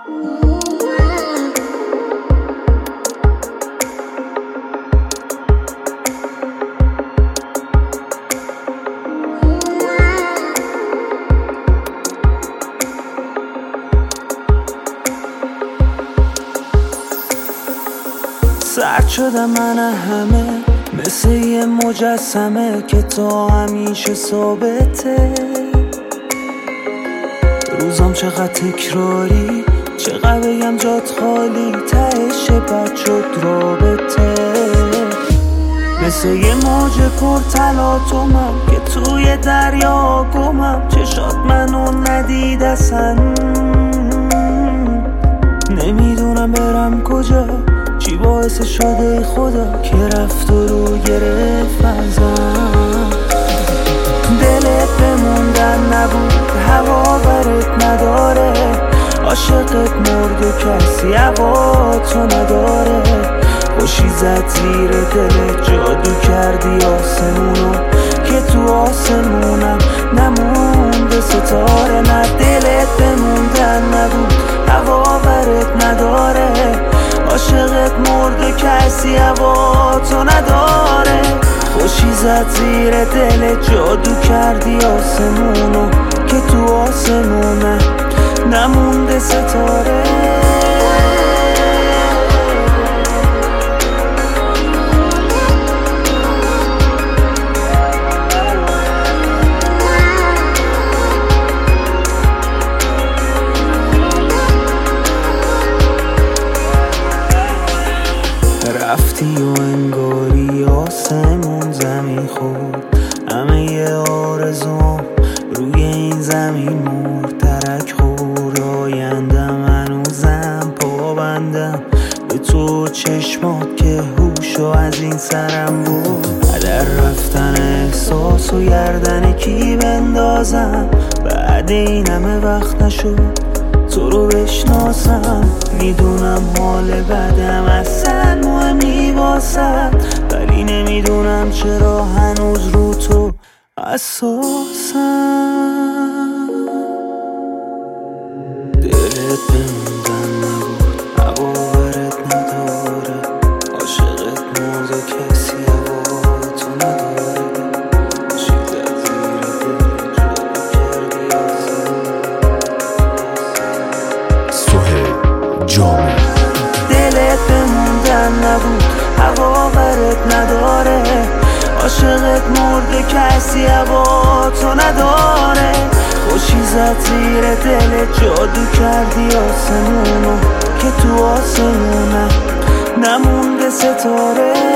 سرد شدم من همه مثل یه مجسمه که تا همیشه ثابته. روزام چقدر تکراری، چقدر بگم جات خالی، تهش بد شد رابطه. مثل یه موج پر تلاطمم که توی دریا گمم، چشات منو ندید اصلا. نمیدونم برم کجا، چی باعث شده خدا که رفت و رو گرفت ازم. دلت بموندن نبود، هوا برت نداره، عاشقت مرد و کسی هوا تو نداره. خوشی زد زیر دلت، جادو کردی آسمونو که تو آسمونم نمونده ستاره. نه دلت بموندن نبود، هوا برت نداره، عاشقت مرد و کسی هوا تو نداره. خوشی زد زیر دلت، جادو کردی آسمونو که تو آسمونه نمونده ستاره. رفتی و انگاری آسمون زمین خورد، همه یه آرزوم روی این زمین مرد. ترک خورد آیندم، هنوزم پابندم به تو چشمات که هوشو از این سرم بود. هدر رفتن احساس و گردن کی بندازم، بعد این همه وقت نشد تو رو بشناسم. میدونم حال بدم اصلا مهم نیستم، ولی نمیدونم چرا هنوز رو تو حساسم. دلت بموندن نبود، هوا برت نداره، عاشقت مرد و کسی هوا تو نداره. شیدت زیر دل جادو کردی سهیل جامع. دلت بموندن نبود، هوا برت نداره، عاشقت مرد کسی هوا تو نداره. خوشی زد زیر دلت، جادو کردی آسمونو که تو آسمونه نمونده ستاره.